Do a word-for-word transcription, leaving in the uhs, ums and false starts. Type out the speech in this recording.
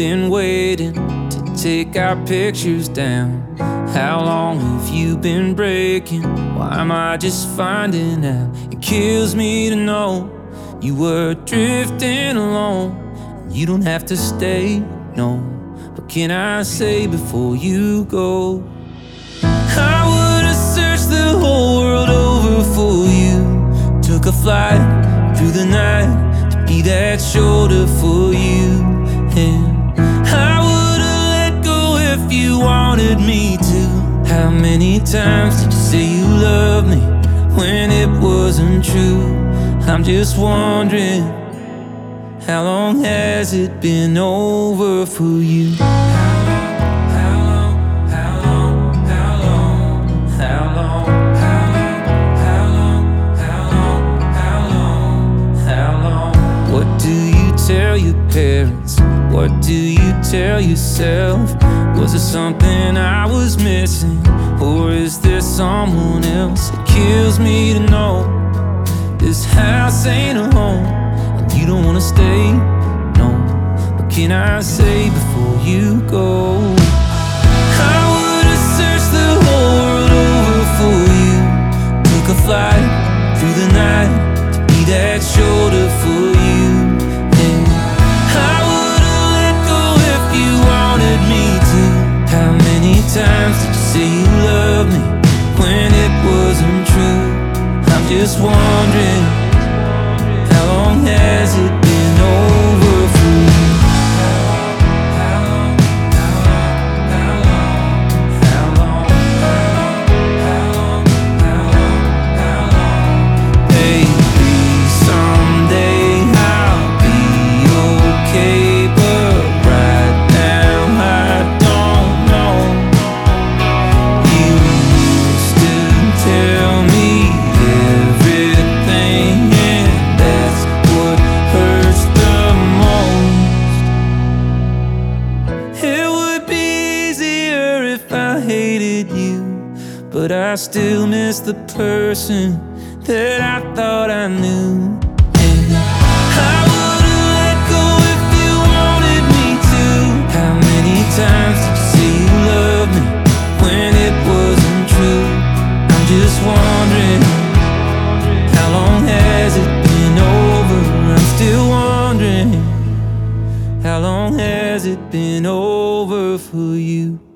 been waiting to take our pictures down? How long have you been breaking? Why am I just finding out? It kills me to know you were drifting alone. You don't have to stay, no. What can I say before you go? I would've searched the whole world over for you. Took a flight through the night to be that shoulder for you. And I would've let go if you wanted me to. How many times did you say you loved me when it wasn't true? I'm just wondering, how long has it been over for you? What do you tell your parents? What do you tell yourself? Was there something I was missing? Or is there someone else? It kills me to know this house ain't a home, and you don't wanna stay, no. What can I say before you go? I would've searched the whole world over for you. Took a flight through the night to be that shoulder for you. And I would've let go if you wanted me to. How many times did you say you loved me when it wasn't true? I'm just wondering, how long has it been over for you? How long, how long, how long, how long, how long, how long, how long? Maybe someday I'll be okay, but right now I don't know. You used to tell me everything, and that's what hurts the most. It would be easier if I hated you, but I still miss the person that I thought I knew. And I would've let go if you wanted me to. How many times did you say you loved me when it wasn't true? I'm just wondering, how long has it been over? I'm still wondering, how long has it been over for you?